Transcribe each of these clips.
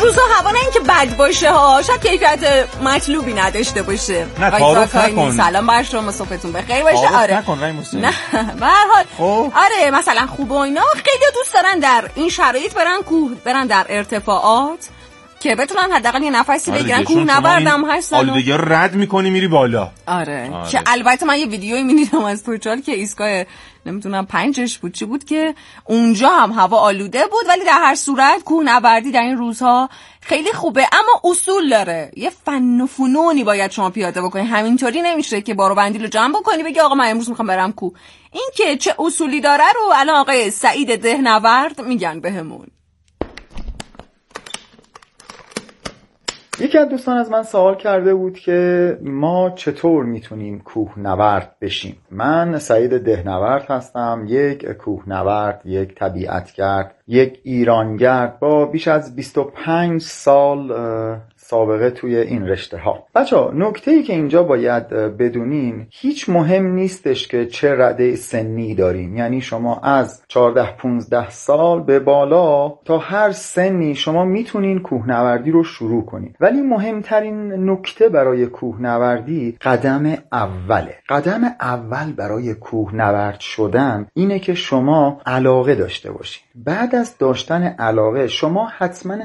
روزا هوا نه اینکه بد باشه ها، شاید کیفیت مطلوبی نداشته باشه. نه تعارف نکن. سلام بر شما، صبحتون بخیر باشه. آره نکن نه به هر حال آره مثلا خوب و اینا، خیلی دوست دارن در این شرایط برن کوه، برن در ارتفاعات که بتونن حداقل یه نفسی بگیرن. کوهنوردم هستن. آلودگی رو رد می‌کنی میری بالا. آره که البته من یه ویدیویی می‌دیدم از پورچال که ایستگاه نمیدونم 5 بود چی بود که اونجا هم هوا آلوده بود، ولی در هر صورت کوهنوردی در این روزها خیلی خوبه، اما اصول داره. یه فن و فنونی باید شما پیاده بکنی. همینطوری نمیشه که بارو بندیل رو جمع بکنی بگی آقا من امروز میخوام برم کوه. این که چه اصولی داره رو الان آقای سعید دهنورد میگن بهمون. یکی از دوستان از من سوال کرده بود که ما چطور میتونیم کوهنورد بشیم. من سعید دهنورد هستم، یک کوهنورد، یک طبیعتگرد، یک ایرانگرد با بیش از 25 سال سابقه توی این رشته ها. بچه‌ها نکته‌ای که اینجا باید بدونین، هیچ مهم نیستش که چه رده سنی دارین. یعنی شما از 14-15 سال به بالا تا هر سنی شما میتونین کوهنوردی رو شروع کنین، ولی مهمترین نکته برای کوهنوردی قدم اوله. قدم اول برای کوهنورد شدن اینه که شما علاقه داشته باشین. بعد از داشتن علاقه شما حتما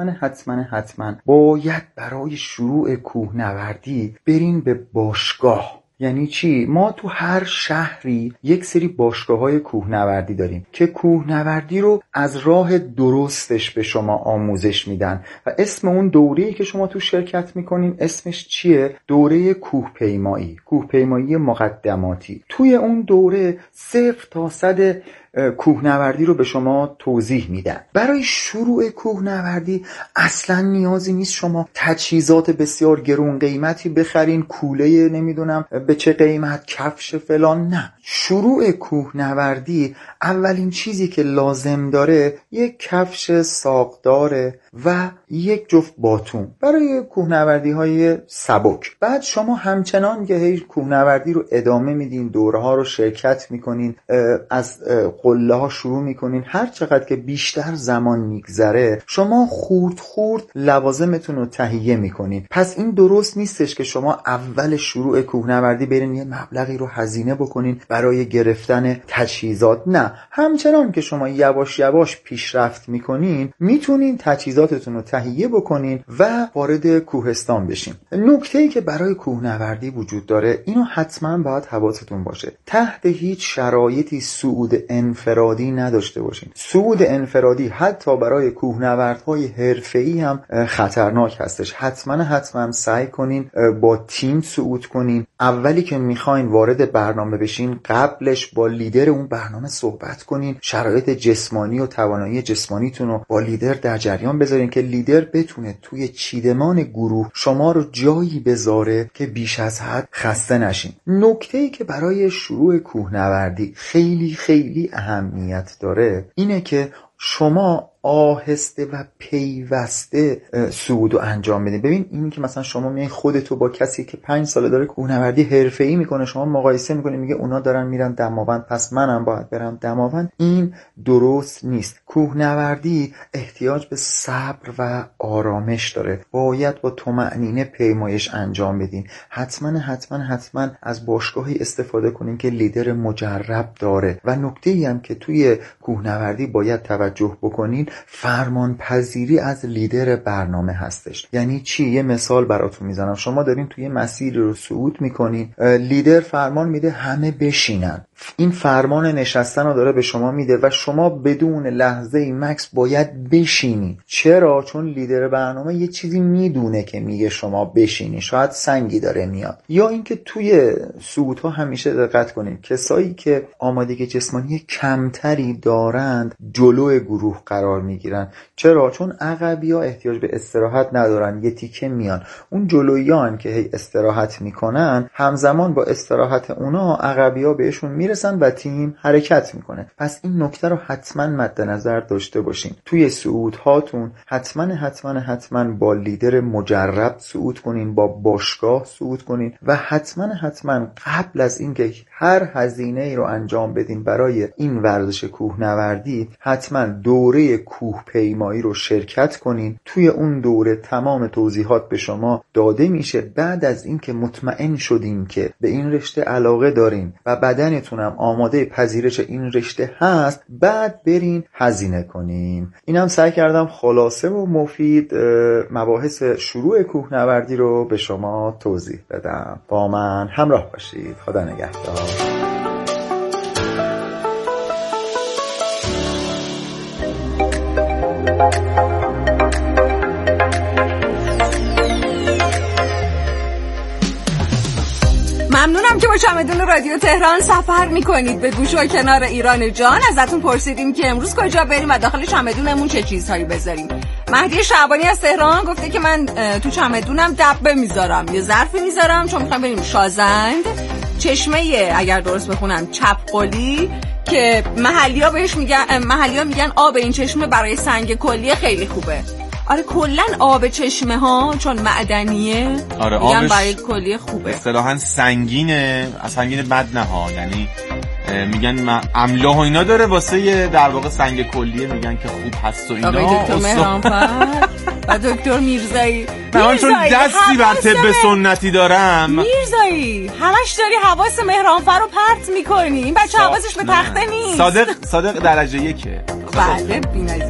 باید برای شروع کوهنوردی برین به باشگاه. یعنی چی؟ ما تو هر شهری یک سری باشگاه‌های کوهنوردی داریم که کوهنوردی رو از راه درستش به شما آموزش میدن و اسم اون دوره‌ای که شما تو شرکت میکنین اسمش چیه؟ دوره کوهپیمایی مقدماتی. توی اون دوره 0 تا 100 کوهنوردی رو به شما توضیح میدن. برای شروع کوهنوردی اصلا نیازی نیست شما تجهیزات بسیار گرون قیمتی بخرین، کوله نمیدونم به چه قیمت، کفش فلان. نه، شروع کوهنوردی اولین چیزی که لازم داره یک کفش ساقداره و یک جفت باتوم برای کوهنوردی های سبک. بعد شما همچنان که هی کوهنوردی رو ادامه میدین، دوره ها رو شرکت میکنین، از قله ها شروع میکنین، هر چقدر که بیشتر زمان میگذره شما خورد لوازمتون رو تهیه میکنین. پس این درست نیستش که شما اول شروع کوهنوردی برین یه مبلغی رو هزینه بکنین برای گرفتن تجهیزات. نه، همچنان که شما یواش یواش پیشرفت میکنین میتونین تجهیزاتتون رو تهیه بکنین و وارد کوهستان بشین. نکته‌ای که برای کوهنوردی وجود داره، اینو حتما باید حواستون باشه، تحت هیچ شرایطی صعود انفرادی نداشته باشین. صعود انفرادی حتی برای کوهنوردهای حرفه‌ای هم خطرناک هستش. حتما سعی کنین با تیم صعود کنین. اولی که میخواین وارد برنامه بشین قبلش با لیدر اون برنامه صحبت کنین، شرایط جسمانی و توانایی جسمانیتون رو با لیدر در جریان بذارین که لیدر بتونه توی چیدمان گروه شما رو جایی بذاره که بیش از حد خسته نشین. نکته‌ای که برای شروع کوهنوردی خیلی اهمیت داره اینه که شما آهسته و پیوسته صعود رو انجام بدین. ببین این که مثلا شما میای خودتو با کسی که 5 ساله داره کوهنوردی حرفه‌ای میکنه شما مقایسه میکنی، میگه اونا دارن میرن دماوند پس منم باید برم دماوند، این درست نیست. کوهنوردی احتیاج به صبر و آرامش داره. باید با طمأنینه پیمایش انجام بدین. حتما از باشگاهی استفاده کنین که لیدر مجرب داره. و نکته‌ای هم که توی کوهنوردی باید توجه بکنین، فرمان پذیری از لیدر برنامه هستش. یعنی چی؟ یه مثال براتون میزنم. شما دارین توی مسیر رو صعود میکنین، لیدر فرمان میده همه بشینن، این فرمان نشستن رو داره به شما میده و شما بدون لحظه مکس باید بشینی. چرا؟ چون لیدر برنامه یه چیزی میدونه که میگه شما بشینی، شاید سنگی داره میاد. یا اینکه توی صعودها همیشه دقت کنین کسایی که آمادگی جسمانی کمتری دارند جلو گروه قرار میگیرن. چرا؟ چون عقبی‌ها احتیاج به استراحت ندارن، یه تیکه میان. اون جلویان که هی استراحت میکنن همزمان با استراحت اونا عقبی‌ها بهشون میرسن میرسن و تیم حرکت میکنه. پس این نکته رو حتما مد نظر داشته باشین. توی صعود هاتون حتما با لیدر مجرب صعود کنین، با باشگاه صعود کنین و حتما قبل از اینکه هر هزینه ای رو انجام بدین برای این ورزش کوهنوردی، حتما دوره کوه پیمایی رو شرکت کنین. توی اون دوره تمام توضیحات به شما داده میشه. بعد از اینکه مطمئن شدین که به این رشته علاقه دارین و بدنتونم آماده پذیرش این رشته هست، بعد برین هزینه کنین. اینم سعی کردم خلاصه و مفید مباحث شروع کوهنوردی رو به شما توضیح بدم. با من همراه باشید. خدا نگهدار. ممنونم که با چمدون رادیو تهران سفر میکنید به گوش و کنار ایران جان. ازتون پرسیدیم که امروز کجا بریم و داخل چمدونمون چه چیزهایی بذاریم. مهدی شعبانی از تهران گفته که من تو چمدونم دبه میذارم، یه ظرفی میذارم چون میخوام بریم شازند، چشمه اگر درست بخونم چپقلی که محلیا میگن آب این چشمه برای سنگ کلیه خیلی خوبه. آره کلن آب چشمه ها چون معدنیه، آره میگن برای کلیه خوبه. اصطلاحاً سنگینه، از سنگین بد نه ها، یعنی میگن املاح و اینا داره واسه در واقع سنگ کلیه، میگن که خوب هست و اینا. آقای دکتر مهرانفر و دکتر میرزایی من چون دستی بر طب سنتی دارم. میرزایی همش داری حواس مهرانفر رو پرت میکنی. این بچه حواسش به تخته نیست. صادق درجه 1. بله بی‌نظیره.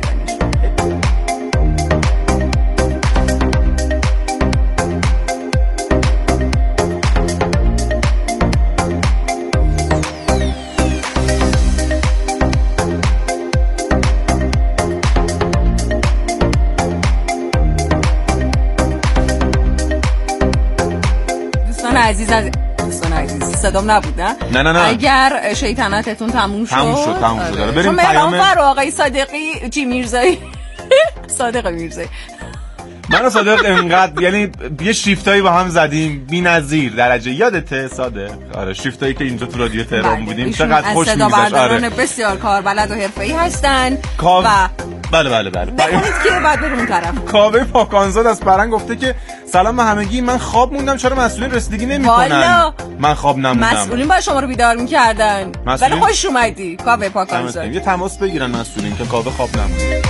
دوستان عزیز صدام نبود نه اگر شیطنتتون تموم شد داره بریم پیام آقای صادقی چی میرزایی صادق میرزایی من و صادق انقدر یعنی یه شیفتایی با هم زدیم بی‌نظیر درجه. یادته صادق؟ آره شیفتایی که اینجا تو رادیو تهران بودیم چقدر خوش می‌گذشت. آره بسیار کاربلد و حرفه‌ای هستن و بله بخونید که بعد بریم اون طرف. کاوه پاکانزاد از پرنگ گفته که سلام به همگی، من خواب موندم چرا مسئولین رسیدگی نمی‌کنن؟ من خواب نموندم. مسئولین با شما رو بیدار می‌کردن. ولی خوش اومدی کاوه پاکانزاد. یه تماس بگیرن مسئولین که کاوه خواب نمونده.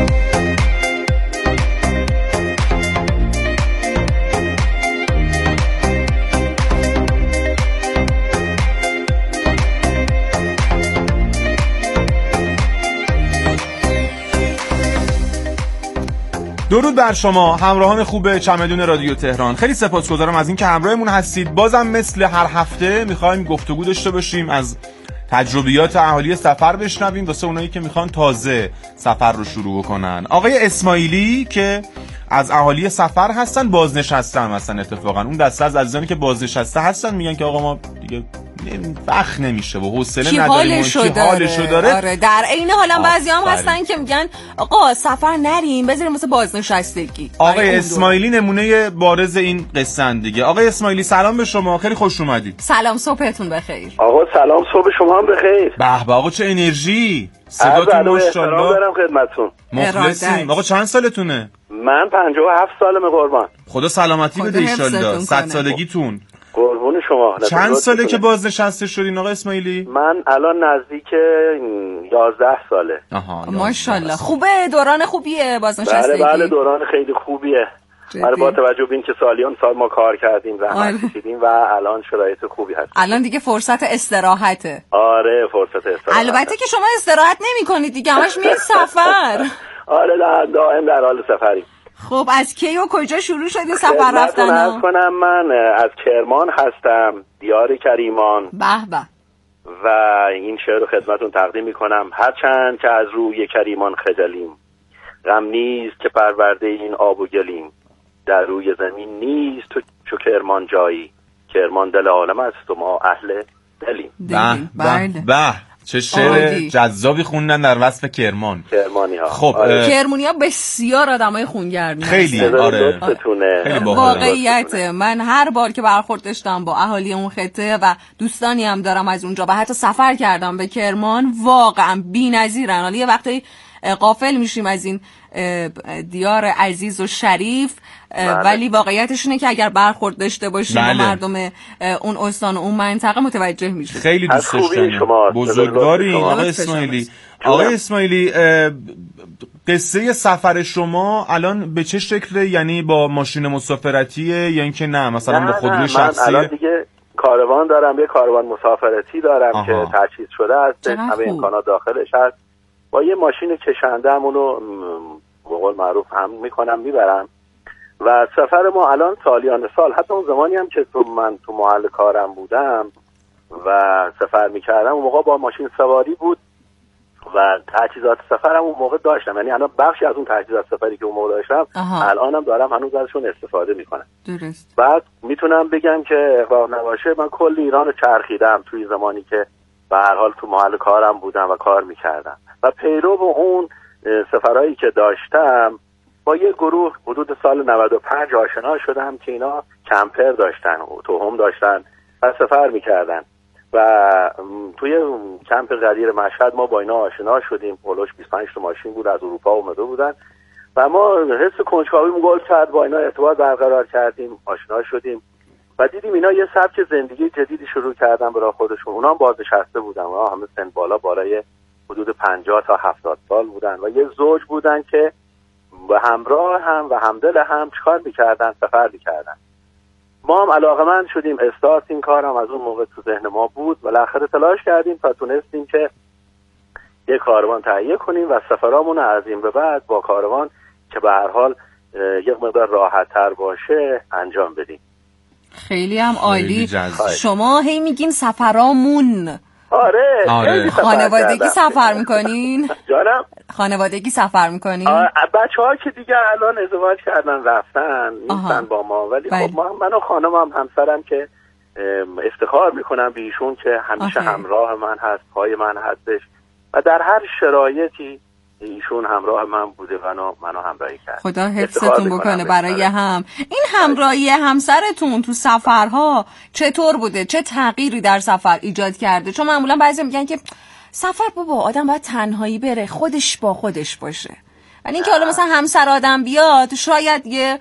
درود بر شما همراهان خوب چمدون رادیو تهران. خیلی سپاسگزارم از اینکه همراهمون هستید. بازم مثل هر هفته میخوایم گفتگو داشته باشیم، از تجربیات اهالی سفر بشنویم واسه اونایی که میخوان تازه سفر رو شروع کنن. آقای اسماعیلی که از اهالی سفر هستن، بازنشسته هم هستن. اتفاقا اون دسته از عزیزانی که بازنشسته هستن میگن که آقا ما دیگه وقت نمیشه و حوصله نداریم کی حالشو داره. آره در عین حال هم بعضیام هستن که میگن آقا سفر نریم بذاریم واسه بازنشستگی. آقای اسماعیلی نمونه بارز این قصه دیگه. آقای اسماعیلی سلام به شما، خیلی خوش اومدید. سلام، صبحتون بخیر. آقا سلام، صبح شما هم بخیر. به آقا چه انرژی، صداتون ماشاءالله. دارم خدمتتون. مخلصیم. آقا چند سالتونه؟ من 57 سالمه قربان. خدا سلامتی بده ان شاءالله. 100 سالگیتون. قربون شما. چند ساله که بازنشسته شدین آقا اسماعیلی؟ من الان نزدیک 11 ساله. ماشاءالله. خوبه، دوران خوبیه بازنشستگی. بله دوران خیلی خوبیه. آره با توجه به اینکه سالیان سال ما کار کردیم زحمت کشیدیم و الان شرایط خوبی هست. الان دیگه فرصت استراحته. آره فرصت استراحت. البته که شما استراحت نمی‌کنید دیگه، همش میرید سفر. آره دائم در حال سفریم. خب از کی و کجا شروع شدین سفر رفتن؟ من از کرمان هستم، دیار کریمان. به به. و این شعر رو خدمتون تقدیم میکنم. هرچند که از روی کریمان خجلیم، غم نیست که پرورده این آب و گلیم. در روی زمین نیست چو کرمان جایی، کرمان دل عالم است و ما اهل دلیم. به چه شعر جذابی خوندن در وصف کرمان. کرمانی‌ها. خب کرمانی‌ها بسیار آدمای خونگرمی خیلی آره خیلی واقعیت. من هر بار که برخورد داشتم با اهالی اون خطه و دوستانی هم دارم از اونجا و حتی سفر کردم به کرمان، واقعا بی‌نظیرن. حالا یه وقتی غافل میشیم از این دیار عزیز و شریف، ولی واقعیتش اینه که اگر برخورد داشته باشیم با مردم اون استان و اون منطقه متوجه میشیم. خیلی دوست داشتنی، بزرگواری. آقای اسماعیلی قصه سفر شما الان به چه شکله؟ یعنی با ماشین مسافرتیه یا اینکه نه مثلا با خودروی شخصیه؟ من الان دیگه کاروان دارم، یه کاروان مسافرتی دارم که تجهیز شده است، همه امکانات داخلش هست. با یه ماشین کشنده همونو به قول معروف هم میکنم میبرم و سفر ما الان سالیان سال، حتی اون زمانی هم که من تو محل کارم بودم و سفر میکردم اون موقع با ماشین سواری بود و تجهیزات سفرم اون موقع داشتم. یعنی الان بخشی از اون تجهیزات سفری که اون موقع داشتم الانم دارم هنوز ازشون استفاده میکنم. درست. بعد میتونم بگم که اقراق نباشه من کل ایران رو چرخیدم توی زمانی که به هر حال تو محل کارم بودم و کار میکردم و پیرو اون سفرهایی که داشتم با یه گروه حدود سال 95 آشنا شدم که اینا کمپر داشتن، توهم داشتن و سفر میکردن و توی کمپ قدیر مشهد ما با اینا آشنا شدیم. پولوش 25 تا ماشین بود از اروپا اومده بودن و ما حس کنجکاوی گل کرد، با اینا ارتباط برقرار کردیم، آشنا شدیم و دیدیم اینا یه سبک زندگی جدیدی شروع کردن برای خودشون. اونا هم بازنشسته بودن، اونا همه سن بالای حدود 50 تا 70 سال بودن و یه زوج بودن که به همراه هم و همدل هم چیکار میکردن؟ سفر میکردن. ما هم علاقه‌مند شدیم، استارت این کارم از اون موقع تو ذهن ما بود و بالاخره تلاش کردیم تا تونستیم که یه کاروان تهیه کنیم و سفرامون از این به بعد با کاروان که به هر حال یک مقدار راحت‌تر باشه انجام بدیم. خیلی هم عالی. شما هی میگین سفرامون. آره. خانوادگی سفر میکنین؟ جانم؟ خانوادگی سفر میکنین؟ بچه‌ها که دیگه الان ازدواج کردن رفتن نیستن با ما، ولی خب من و خانمم همسرم که افتخار میکنم به ایشون که همیشه همراه من هست، پای من هستش و در هر شرایطی ایشون همراه من بوده و منو همراهی کرد. خدا حفظتون بکنه برای هم. این همراهی همسرتون تو سفرها چطور بوده؟ چه تغییری در سفر ایجاد کرده؟ چون معمولا بعضی میگن که سفر بابا آدم باید تنهایی بره، خودش با خودش باشه. ولی اینکه حالا مثلا همسر آدم بیاد شاید یه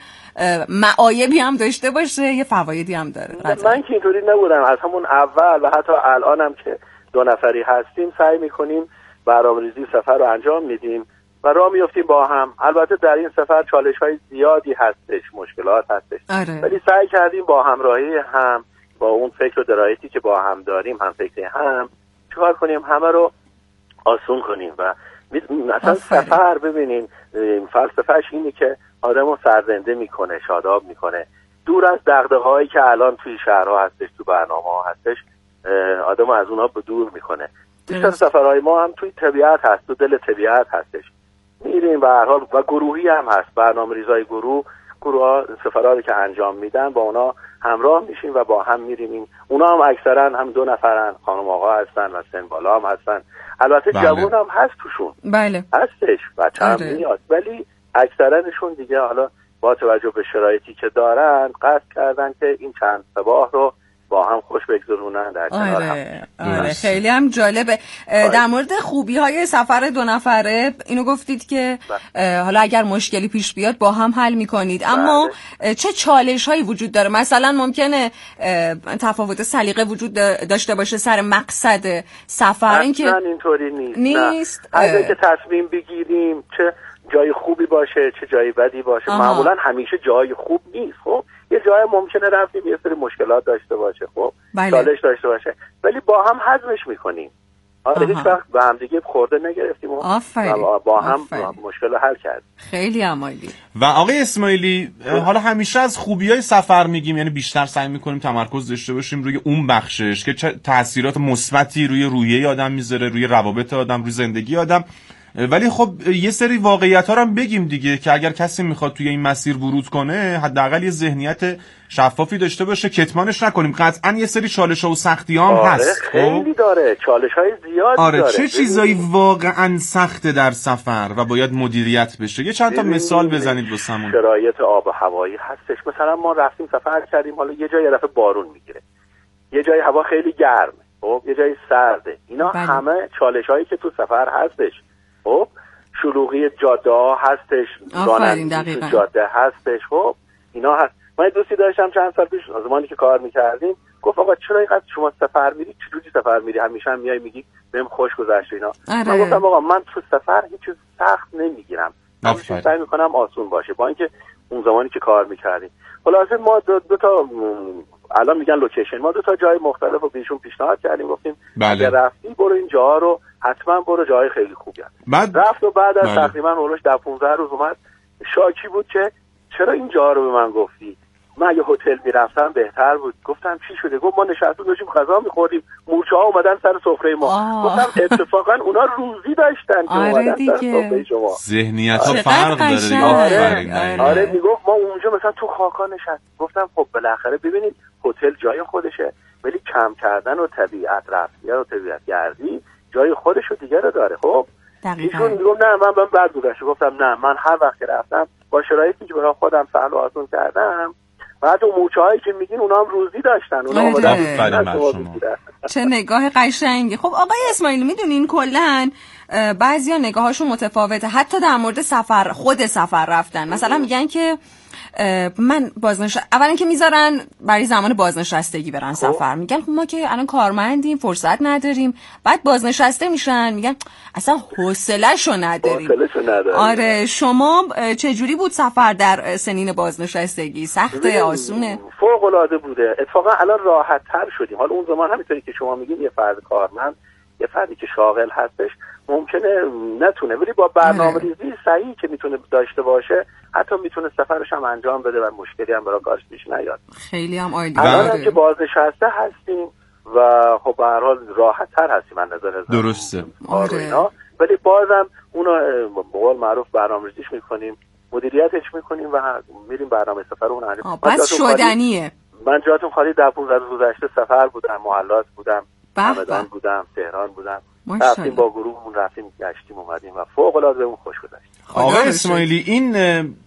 معایبی هم داشته باشه، یه فوایدی هم داره. من که اینطوری نبودم از همون اول و حتی الانم که 2 نفری هستیم سعی میکنیم برنامه‌ریزی سفر رو انجام میدیم و راه میافتیم با هم. البته در این سفر چالش‌های زیادی هستش، مشکلات هستش، ولی سعی کردیم با همراهی هم، با اون فکر و درایتی که با هم داریم، هم فکری هم، چیکار کنیم همه رو آسون کنیم. و مثلا سفر ببینین فلسفه‌اش اینه که آدمو سرزنده میکنه، شاداب میکنه، دور از دغدغه‌هایی که الان توی شهرها هستش، تو برنامه‌ها هستش، آدمو از اونها به دور میکنه. بیشتر سفرهای ما هم توی طبیعت هست، تو دل طبیعت هستش، میریم به هر حال و گروهی هم هست، برنامه‌ریزای گروه‌ها سفرهایی که انجام میدن با اونا همراه میشیم و با هم میریم. اونا هم اکثرا هم 2 نفرن، خانم آقا هستن و سن بالا هم هستن، البته جوون هم هست توشون، هستش، بچه هم میاد، ولی اکثرانشون دیگه حالا با توجه به شرایطی که دارن قصد کردن که این چند صباح رو با هم خوش بگذرونن در کنار هم. خیلی هم جالبه. در مورد خوبی های سفر 2 نفره اینو گفتید که حالا اگر مشکلی پیش بیاد با هم حل میکنید، اما چه چالش هایی وجود داره؟ مثلا ممکنه تفاوت سلیقه وجود داشته باشه سر مقصد سفر؟ اصلا اینطوری نیست. اگه که تصمیم بگیریم چه جای خوبی باشه چه جای بدی باشه، معمولا همیشه جای خوب نیست. خب یه جای ممکنه رفتیم یه سری مشکلات داشته باشه، خب چالش داشته باشه، ولی با هم هضمش میکنیم. هیچ وقت به هم دیگه خورده نگرفتیم و با هم مشکل رو حل کردیم. خیلی عالی. و آقای اسماعیلی حالا همیشه از خوبیای سفر میگیم، یعنی بیشتر سعی میکنیم تمرکز داشته باشیم روی اون بخشش که چه تاثیرات مثبتی روی روحیه آدم میذاره، روی روابط آدم، روی زندگی آدم. ولی خب یه سری واقعیت‌ها رو هم بگیم دیگه که اگر کسی میخواد توی این مسیر ورود کنه حداقل یه ذهنیت شفافی داشته باشه، کتمانش نکنیم. قطعاً یه سری چالش‌ها و سختی‌ها هم هست. خیلی داره، چالش‌های زیادی داره. چه چیزایی واقعاً سخته در سفر و باید مدیریت بشه؟ یه چند تا مثال بزنید واسمون. شرایط آب و هوایی هستش. مثلا ما رفتیم سفر کردیم، حالا یه جایی دفعه بارون میگیره، یه جایی هوا خیلی گرمه، خب یه جایی سرده. اینا همه چالش‌هایی که تو سفر هستش. خب شلوغی جاده هستش، رانندگی جاده هستش. خب اینا هست. من دوستی داشتم چند سال پیش زمانی که کار می‌کردیم، گفت آقا چرا اینقدر شما سفر میری؟ چجوری سفر میری؟ همیشه هم میای میگی بهم خوش گذشت اینا. من گفتم آقا من تو سفر هیچ چیز سخت نمیگیرم، همیشه سعی میکنم آسون باشه. با اینکه اون زمانی که کار میکردیم خلاصه ما دو تا الان میگن لوکیشن، ما 2 تا جای مختلف رو بهشون پیشنهاد کردیم، گفتیم اگه رفتی برو این جاها رو حتما برو، جای خیلی خوبی هست. رفت و بعد از تقریبا اولش 15 روز اومد شاکی بود که چرا این جاها رو به من گفتی؟ من اگه هتل میرفتم بهتر بود. گفتم چی شده؟ گفت ما نشسته داشتیم غذا میخوردیم، مورچه‌ها اومدن سر سفره ما. گفتم اتفاقا اونا روزی داشتن که اومدن سر سفره شما. ذهنیت‌ها فرق داره. آره میگفت ما اونجا مثلا تو خاکا نشستیم. گفتم خب بالاخره ببینید هتل جای خودشه، ولی کم کردن و طبیعت رفتن و طبیعت گردی جای خودش و دیگه رو داره. خب ایشون میگفت نه من بعد گذشت. گفتم نه، من هر وقت که رفتم با شرایطی که برای خودم سهل و آسون کردم، بعد اون موچه‌هایی که میگین اونا هم روزی داشتن، اونا اومدن. چه نگاه قشنگی. خب آقای اسماعیلی میدونین کلاً بعضیا نگاهاشون متفاوته، حتی در مورد سفر، خود سفر رفتن. مثلا میگن که من اولا که میذارن برای زمان بازنشستگی برن سفر، میگن ما که الان کارمندیم فرصت نداریم، بعد بازنشسته میشن میگن اصلا حوصله‌شو نداریم. آره شما چجوری بود سفر در سنین بازنشستگی؟ سخته آسونه؟ فوق العاده بوده. اتفاقا الان راحت تر شدیم. حالا اون زمان همینطوری که شما میگین یه فرد کارمند، یه فردی که شاغل هستش ممکنه نتونه، ولی با برنامه‌ریزی صحیحی که میتونه داشته باشه حتی میتونه سفرش هم انجام بده و مشکلی هم برای کارش پیش نیاد. خیلی هم عالی. الان که بازنشسته هستیم و خب به هر حال راحت تر هستیم از نظر درسته. اینا، ولی بازم اونو به قول معروف برنامه‌ریزیش میکنیم، مدیریتش میکنیم و میریم برنامه سفرمون انجام. بس شدنیه. من جاتون خالی در 15 روز گذشته سفر بودم، محلات بودم، همدان بودم، تهران بودم. رفتیم با گروهمون، رفتیم گشتیم اومدیم و فوق العاده بهمون خوش گذشت. آقای اسماعیلی این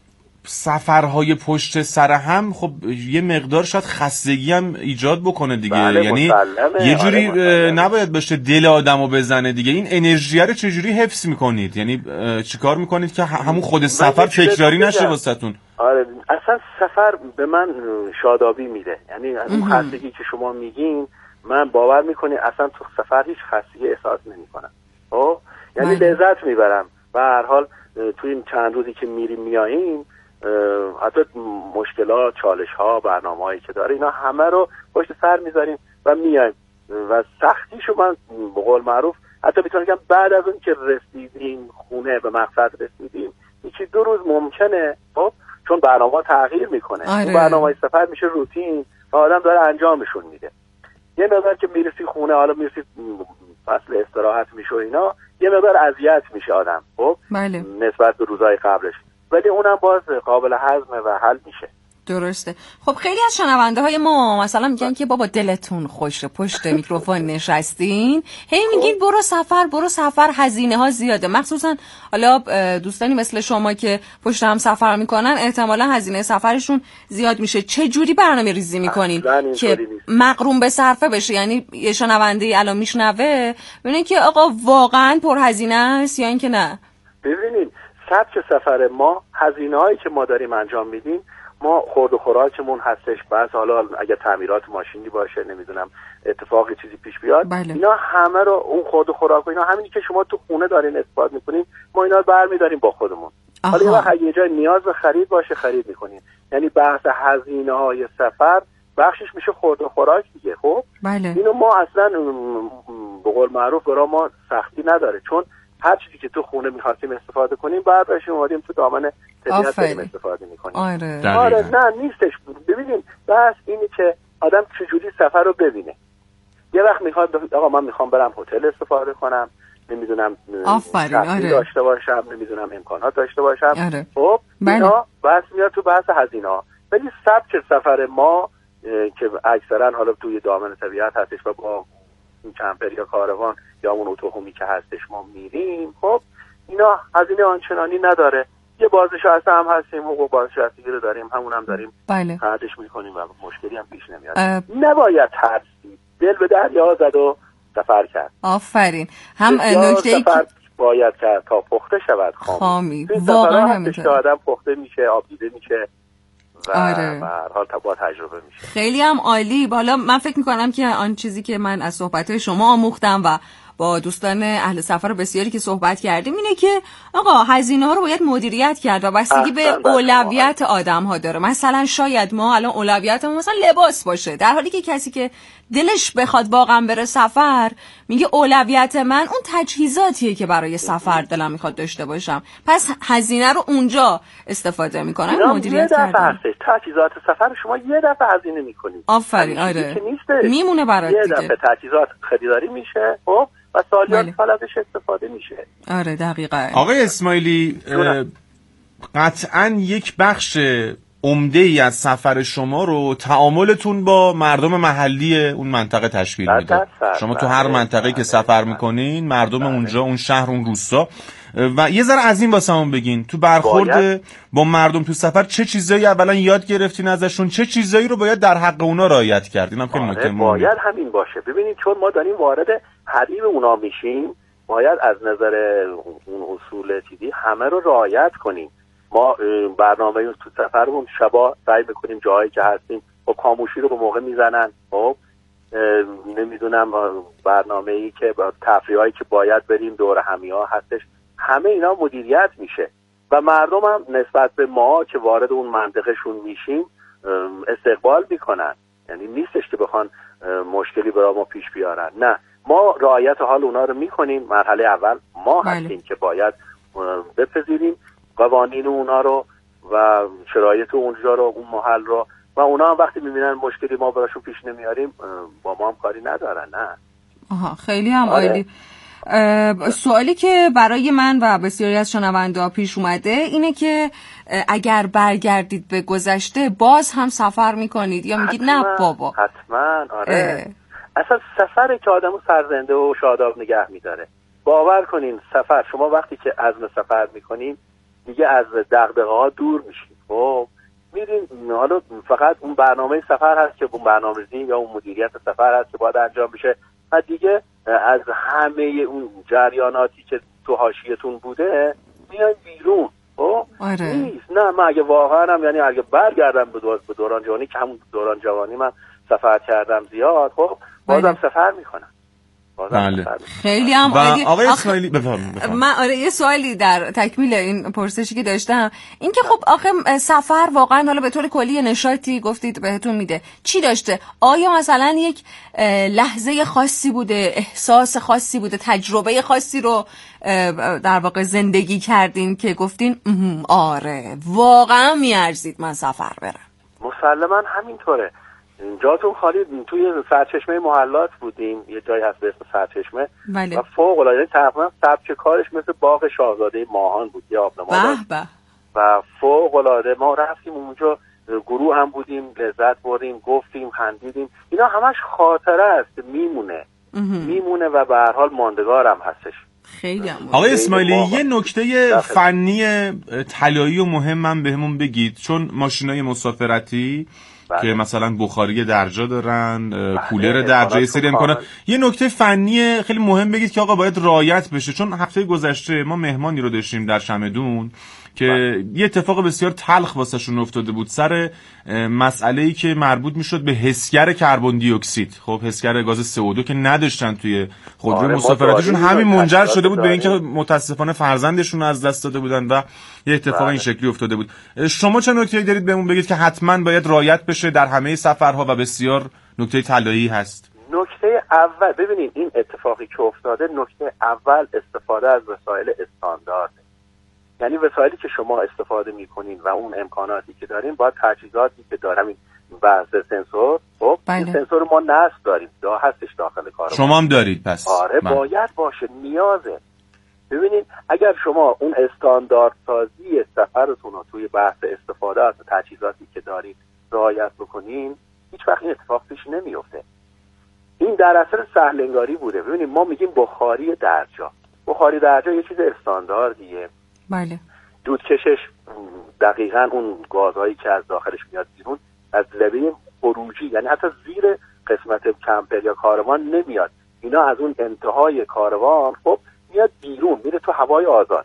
سفرهای پشت سر هم خب یه مقدار شاید خستگی هم ایجاد بکنه دیگه. یعنی یه جوری نباید باشه دل آدمو بزنه دیگه. این انرژی رو چجوری حفظ میکنید؟ یعنی چیکار میکنید که همون خود سفر تکراری نشه واسهتون؟ آره اصلا سفر به من شادابی میده. یعنی اون خستگی که شما میگین من باور میکنی اصلا تو سفر هیچ خستگی احساس نمیکنم. خب یعنی لذت میبرم. به هر حال تو این چند روزی که میاییم حتی مشکلات، چالش‌ها، برنامه‌هایی که داره اینا همه رو پشت سر میذاریم و میایم و سختیشو من به قول معروف حتی میتونم بگم بعد از اون که رسیدیم خونه به مقصد رسیدیم 1-2 روز ممکنه، خب چون برنامه‌ها تغییر میکنه. اون برنامه‌های سفر میشه روتین و آدم داره انجامشون میده. یه مقدار که میرسی خونه، حالا میرسی فصل استراحت میشه اینا، یه مقدار اذیت میشه آدم، خب نسبت به روزهای قبلش، ولی اونم باز قابل هضمه و حل میشه. درسته. خب خیلی از شنونده های ما مثلا میگن که بابا دلتون خوشه پشت میکروفون نشستین هی میگین برو سفر هزینه ها زیاده، مخصوصا حالا دوستانی مثل شما که پشت هم سفر میکنن احتمالا هزینه سفرشون زیاد میشه. چه جوری برنامه ریزی میکنین که مقرون به صرفه بشه؟ یعنی یه شنونده الان میشنوه ببینین که آقا واقعا پر هزینه است یا اینکه نه؟ ببینید سبک سفر ما، هزینه هایی که ما داریم انجام میدیم، ما خورد و خوراکمون هستش، بس حالا اگه تعمیرات ماشینی باشه نمیدونم اتفاقی چیزی پیش بیاد، اینا همه رو اون خورد و خوراک و اینا همینی که شما تو خونه دارین استفاده میکنین ما اینا رو برمیداریم با خودمون. حالا اگه یه جای نیاز به خرید باشه خرید میکنین. یعنی بحث هزینه های سفر بخشش میشه خورد و خوراک دیگه. خب اینو ما اصلا به قول معروف برای ما سختی نداره، چون هر چیزی که تو خونه می‌خواستیم استفاده کنیم بعد باشیم اومدیم تو دامن طبیعت داریم استفاده می‌کنیم. آره نه نیستش. ببینید بس اینی که آدم چجوری سفر رو ببینه. یه وقت میخواد آقا من میخوام برم هتل استفاده کنم، نمیدونم آره. داشته باشم، نمیدونم امکانات داشته باشم. آره. خب بله. اینا بحث میاد تو بحث هزینه ها. ولی سبک سفر ما که اکثرا حالا توی دامن طبیعت هستش و با این کمپر یا کاروان یا اون اتوهمی که هستش ما میریم، خب اینا هزینه آنچنانی نداره. یه بازنشسته هم هستیم، حقوق بازنشستگی رو داریم، همون هم داریم، بله. قدش میکنیم و مشکلی هم پیش نمیاد. نباید ترسید، دل به دریا زد و سفر کرد. آفرین. هم نکته‌ای که باید کرد تا پخته شود خامی. واقعا همینطوره. آدم پخته میشه، آبیده میشه و آره. به هر حال با تجربه میشه. خیلی هم عالی. حالا من فکر میکنم که آن چیزی که من از صحبت‌های شما آموختم و با دوستان اهل سفر بسیاری که صحبت کردیم اینه که آقا هزینه ها رو باید مدیریت کرد و بستگی به اولویت آدم ها داره. مثلا شاید ما الان اولویتمون مثلا لباس باشه، در حالی که کسی که دلش بخواد واقعا بره سفر میگه اولویت من اون تجهیزاتیه که برای سفر دلم میخواد داشته باشم، پس هزینه رو اونجا استفاده میکنم مدیریت کردن. تجهیزات سفر شما یه دفعه هزینه میکنید. آفرین. آره. میمونه برات دیگه. یه دفعه تجهیزات خریداری میشه، خب و سالیان سال ازش استفاده میشه. آره دقیقاً. آقای اسماعیلی قطعاً یک بخش عمده‌ای از سفر شما رو تعاملتون با مردم محلی اون منطقه تشکیل میده. شما تو هر منطقه‌ای که سفر میکنین مردم اونجا، اون شهر، اون روستا، و یه ذره از این واسمون بگین تو برخورد با مردم تو سفر چه چیزایی اولا یاد گرفتین ازشون، چه چیزایی رو باید در حق اونا رعایت کرد؟ اینم خیلی نکته مهمه. باید همین باشه. ببینید چون ما داریم وارد حریم اونا میشیم، باید از نظر اون اصول چیزی همه رو رعایت کنیم. ما برنامه تو سفرمون شبا سعی میکنیم جایی که هستیم با خاموشی رو به موقع میزنن. خب نمیدونم برنامه‌ای که با تفریحایی که باید بریم دور همی‌ها هستش، همه اینا مدیریت میشه و مردم هم نسبت به ما که وارد اون منطقهشون میشیم استقبال میکنن. یعنی نیستش که بخوان مشکلی برای ما پیش بیارن، نه، ما رعایت حال اونا رو میکنیم. مرحله اول ما هستیم که باید بپذیریم قوانین اونا رو و شرایط اونجا رو، اون محل رو، و اونا هم وقتی میبینن مشکلی ما براشون پیش نمیاریم با ما هم کاری ندارن. نه. آها، خیلی هم عالی. سوالی که برای من و بسیاری از شنونده‌ها پیش اومده اینه که اگر برگردید به گذشته باز هم سفر میکنید یا میگید نه بابا؟ حتما. آره. اصلا سفره که آدمو سرزنده و شاداب نگه میداره. باور کنین سفر، شما وقتی که عزم سفر میکنین دیگه از دغدغه‌ها دور میشین. خب میرین، حالا فقط اون برنامه سفر هست که اون برنامه‌ریزی یا اون مدیریت سفر هست که باید انجام بشه و دیگه از همه اون جریاناتی که تو حاشیه‌تون بوده میان بیرون. خب نیست. نه، من اگه واقعا هم یعنی اگه برگردم به دوران جوانی که همون دوران جوانی من سفر کردم زیاد، خب بازم سفر میکنم. بله. خیلی هم عالی. آقای اسماعیلی بفرمایید. من یه سوالی در تکمیل این پرسشی که داشتم این که خب آخه سفر واقعا حالا به طور کلی نشاطی گفتید بهتون میده، چی داشته؟ آیا مثلا یک لحظه خاصی بوده، احساس خاصی بوده، تجربه خاصی رو در واقع زندگی کردین که گفتین آره واقعا میارزید من سفر برم؟ مسلما همینطوره. جاتون خالی. توی سرچشمه محلات بودیم، یه جایی هست به اسم سرچشمه. بله. و فوق العاده تقریبا سبک کارش مثل باغ شاهزاده ماهان بود، یه آبنما و فوق العاده. ما رفتیم اونجا، گروه هم بودیم، لذت بردیم، گفتیم، خندیدیم. اینا همش خاطره است، میمونه و به هر حال ماندگارم هستش. خیلی هم. آقای اسماعیلی یه نکته فنی طلایی و مهمم بهمون بگید، چون ماشینای مسافرتی که مثلا بخاری درجا دارن، کولر درجا، سری امکانات، یه نکته فنی خیلی مهم بگید که آقا باید رعایت بشه. چون هفته گذشته ما مهمانی رو داشتیم در شمدون که یه اتفاق بسیار تلخ واسه شون افتاده بود سر مسئله‌ای که مربوط میشد به حسگر کربن دی اکسید. خب حسگر گاز CO2 که نداشتن توی خودروی مسافرتیشون، همین منجر شده بود به اینکه متاسفانه فرزندشون رو از دست داده بودن و یه اتفاق این شکلی افتاده بود. شما چه نکته‌ای دارید بهمون بگید که حتما باید رعایت بشه در همه سفرها و بسیار نکته طلایی هست؟ نکته اول، ببینید این اتفاقی که افتاده، نکته اول استفاده از وسایل استاندارد. یعنی وسایلی که شما استفاده میکنین و اون امکاناتی که دارین باید تجهیزاتی که دارم، این بحث سنسور. خب بله. این سنسور ما نصب داریم، هستش داخل کار. شما هم دارید پس؟ آره باید باشه، نیازه. ببینید اگر شما اون استانداردسازی سفرتون رو توی بحث استفاده از تجهیزاتی که دارید رعایت بکنین، هیچ وقت این اتفاق پیش نمیفته. این در اثر سهل‌انگاری بوده. ببینید ما میگیم بخاری درجا. بخاری درجا یه چیز استانداردیه. بله. دودکشش دقیقاً اون گازهایی که از داخلش میاد بیرون از لبه خروجی، یعنی حتی زیر قسمت کمپر یا کاروان نمیاد، اینا از اون انتهای کاروان خب میاد بیرون، میره تو هوای آزاد.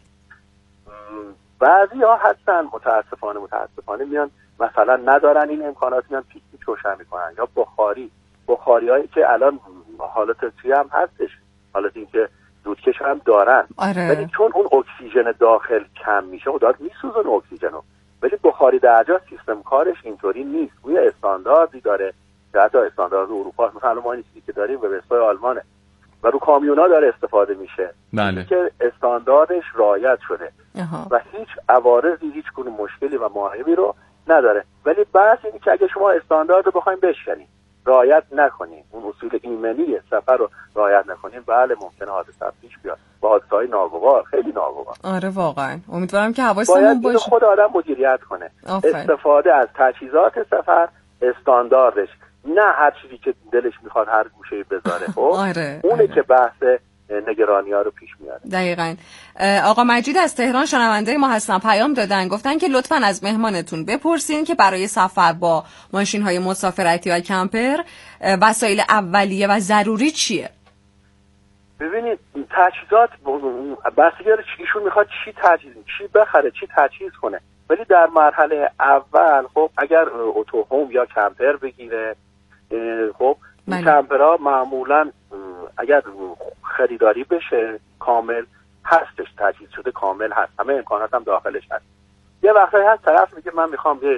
بعضی ها هستن متاسفانه میان مثلا ندارن این امکانات، میان پیک روشن میکنن، یا بخاری هایی که الان حالت توی هم هستش، حالت این که دودکش هم دارن. آره. ولی چون اون اکسیژن داخل کم میشه و داد میسوزن اکسیژنو، ولی بخاری درجا سیستم کارش اینطوری نیست. روی استانداردی داره که حتی استاندارد اروپا، مثلا ما این چیزی که داریم به وستای آلمانه و رو کامیونا داره استفاده میشه. بله. که استانداردش رعایت شده و هیچ عوارضی، هیچ گونه مشکلی و معایبی رو نداره. ولی بحث اینه که اگه شما استاندارد رو بخواید بشکنید، رعایت نکنین، اون اصول ایمنی سفر رو رعایت نکنین، بله ممکنه حادثه پیش بیاد، با حادثه‌های ناگوار، خیلی ناگوار. آره واقعا امیدوارم که حواسمون باشه. خود آدم مدیریت کنه. استفاده از تجهیزات سفر استانداردش، نه هر چیزی که دلش میخواد هر گوشه‌ای بذاره. خب آره. اونه که بحث نگرانی‌ها رو پیش میاره. دقیقاً. آقا مجید از تهران شنونده ما هستن، پیام دادن، گفتن که لطفاً از مهمانتون بپرسین که برای سفر با ماشین‌های مسافرتی یا کمپر وسایل اولیه و ضروری چیه؟ ببینید تجهیزات بستگی داره ایشون میخواد چی بخره، چی تجهیز کنه. ولی در مرحله اول خب اگر اتوهوم یا کمپر بگیره، خب این کمپرها معمولاً اگر خریداری بشه کامل هستش، تجهیز شده کامل هست، همه امکانات هم داخلش هست. یه وقتایی هست طرف میگه من میخوام یه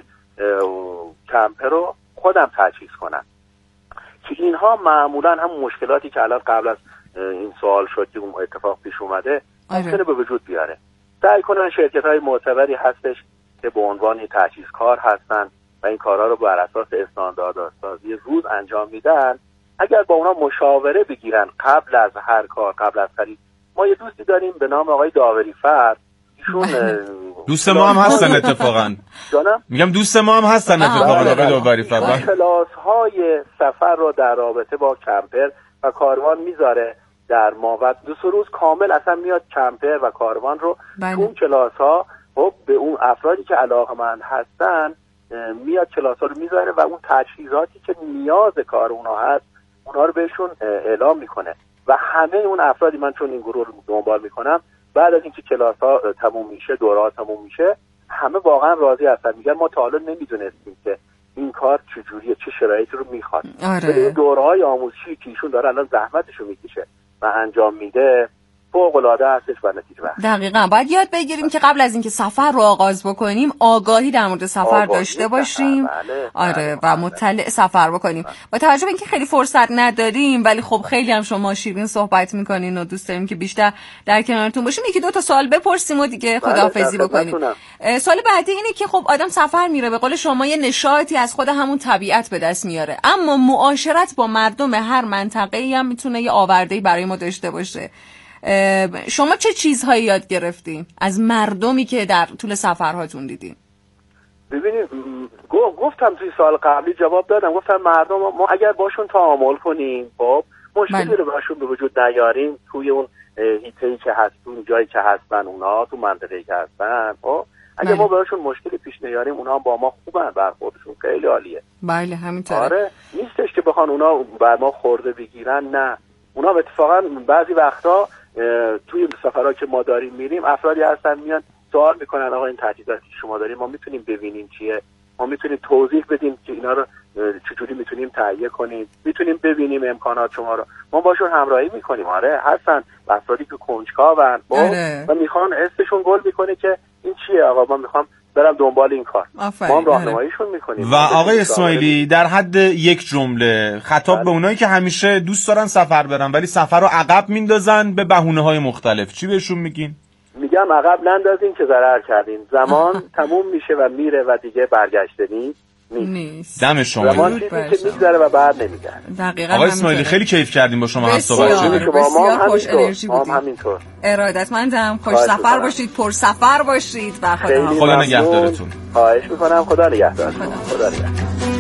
کمپر رو خودم تجهیز کنم، که اینها معمولا هم مشکلاتی که الان قبل از این سوال شد که اون اتفاق پیش اومده ممکنه به وجود بیاره. سعی کنن شرکت‌های معتبری هستش که به عنوان تجهیزکار هستن و این کارها رو بر اساس استانداردسازی روز انجام میدن. اگر با اونا مشاوره بگیرن قبل از هر کار، قبل از خرید. ما یه دوستی داریم به نام آقای داوری فرد، ایشون دوست ما هم هستن اتفاقا. جانم میگم دوست ما هم هستن اتفاقا آقای داوری فرد. کلاس‌های سفر رو در رابطه با کمپر و کاروان میذاره در ماوت 2 روز کامل، اصلا میاد کمپر و کاروان رو اون کلاس‌ها خب به اون افرادی که علاقه‌مند هستن میاد کلاس‌ها رو میذاره و اون تجهیزاتی که نیاز کار اونها هست اونها رو بهشون اعلام میکنه و همه اون افرادی، من چون این گروه رو دنبال میکنم، بعد از اینکه کلاس‌ها تموم میشه، دوره‌ها تموم میشه، همه واقعا راضی هستن، میگن ما تا حالا نمیدونستیم که این کار چجوریه، چه شرایطی رو میخواد. آره. دوره‌های آموزشی که ایشون داره الان زحمتش رو میکشه و انجام میده فوق‌العاده هستش و نتیجه بخش. دقیقاً باید یاد بگیریم که قبل از اینکه سفر رو آغاز بکنیم آگاهی در مورد سفر داشته باشیم. آره و مطلع سفر بکنیم. با توجه به اینکه خیلی فرصت نداریم ولی خب خیلی هم شما شیرین صحبت میکنین و دوست داریم که بیشتر در کنارتون باشیم، 1-2 تا سوال بپرسیم و دیگه خداحافظی بکنیم. سوال بعدی اینه که خب آدم سفر میره، به قول شما یه نشاطی از خود همون طبیعت به دست میاره، اما معاشرت با مردم هر منطقه‌ای هم میتونه یه آورده‌ای برای ما داشته باشه. شما چه چیزهایی یاد گرفتین از مردمی که در طول سفرهاتون دیدین؟ ببینید گفتم توی سال قبلی جواب دادم، گفتم مردم ما اگر باشون تعامل کنیم خب مشکلی رو باشون به وجود نیاریم توی اون حیطه‌ای که هستن، جایی که هستن اونا، تو منطقه‌ای که هستن، خب اگر ما باشون مشکلی پیش نیاریم اونا با ما خوبن، برخوردشون خیلی عالیه. بله همینطوره. آره نیستش که بخوان اونا بر ما خورده بگیرن، نه، اونا اتفاقا بعضی وقتا توی سفرها که ما داریم میریم افرادی هستن میان سوال میکنن آقا این تجهیزاتی که شما داریم ما میتونیم ببینیم چیه، ما میتونیم توضیح بدیم که اینا رو چجوری میتونیم تهیه کنیم، میتونیم ببینیم امکانات شما رو، ما باشون همراهی میکنیم. آره هستن افرادی که کنجکاون و میخوان حسشون گل میکنه که این چیه آقا، ما میخوام برم دنبال این کار، ما هم راهنماییشون میکنیم. و آقای اسماعیلی در حد یک جمله خطاب به اونایی که همیشه دوست دارن سفر برن ولی سفر رو عقب میندازن به بهونه‌های مختلف، چی بهشون میگین؟ میگم عقب نندازین که ضرر کردین، زمان تموم میشه و میره و دیگه برگشته نیست. نیست. دم شما. زمان چیزی که میگذره و بعد نمیگرده. دقیقاً. آقای اسماعیلی خیلی کیف کردیم با شما صحبت بسیار خوش انرژی بودید. ما همینطور. ارادتمندم. خوش سفر باشید، پر سفر باشید و خدا نگهدارتون. خواهش میکنم. خدا نگهدار. خدا نگهدار.